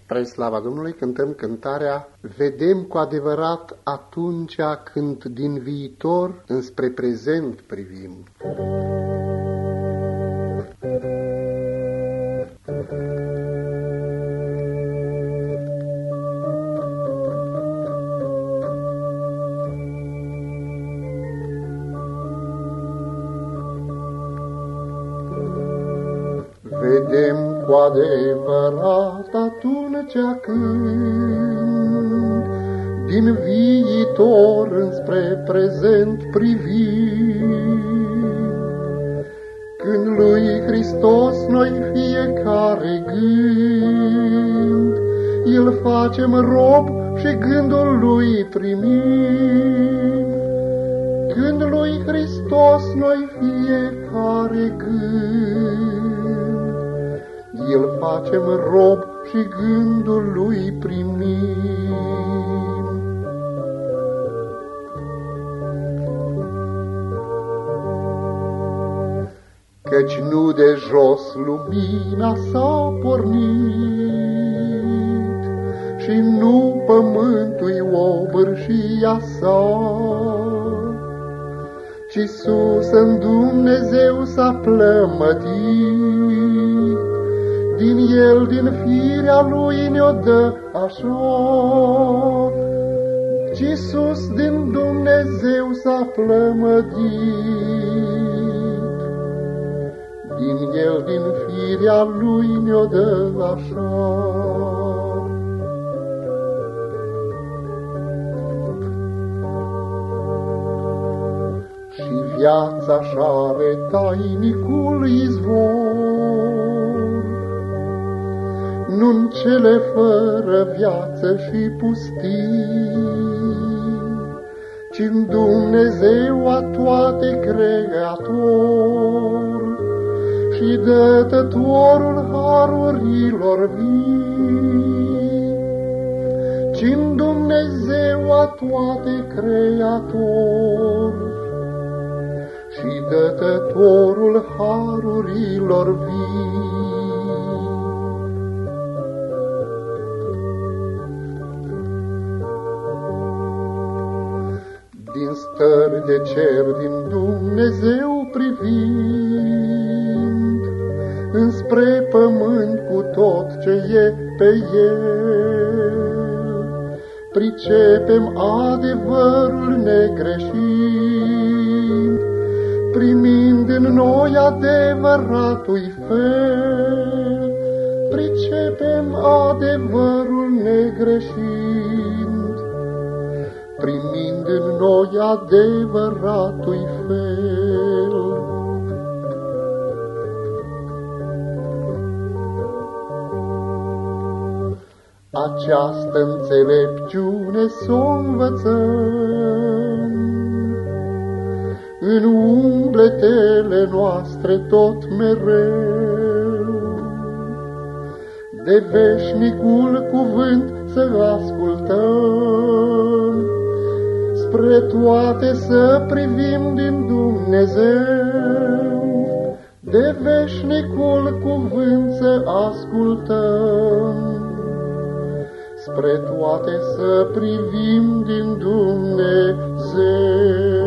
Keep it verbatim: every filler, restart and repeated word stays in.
Spre slava Domnului cântăm cântarea Vedem cu adevărat atunci când din viitor înspre prezent privim. Vedem cu adevărat atunci când din viitor înspre prezent privim, când lui Hristos noi fiecare gând îl facem rob și gândul lui primim, când lui Hristos noi fiecare gând îl facem rob și gândul lui primim. Căci nu de jos lumina s-a pornit și nu pământul-i obârșia sa, ci sus în Dumnezeu s-a plămădit. Din El, din firea Lui ne-o dă așa, ci sus din Dumnezeu s-a plămădit. Din El, din firea Lui ne-o dă așa. Și viața și-are tainicul izvor, nu-n cele fără viață și pustii, ci-n Dumnezeu a toate Creator și Dătătorul harurilor vii, ci-n Dumnezeu a toate Creator și Dătătorul harurilor vii. Din stări de cer, din Dumnezeu privind, înspre pământ cu tot ce e pe el, pricepem adevărul negreșit, primind în noi adevăratul fel, pricepem adevărul negreșit, primind în noi adevăratul fel. Această înțelepciune s-o învățăm în umbletele noastre tot mereu, de veșnicul cuvânt să ascultăm, spre toate să privim din Dumnezeu, de veșnicul cuvânt să ascultăm, spre toate să privim din Dumnezeu.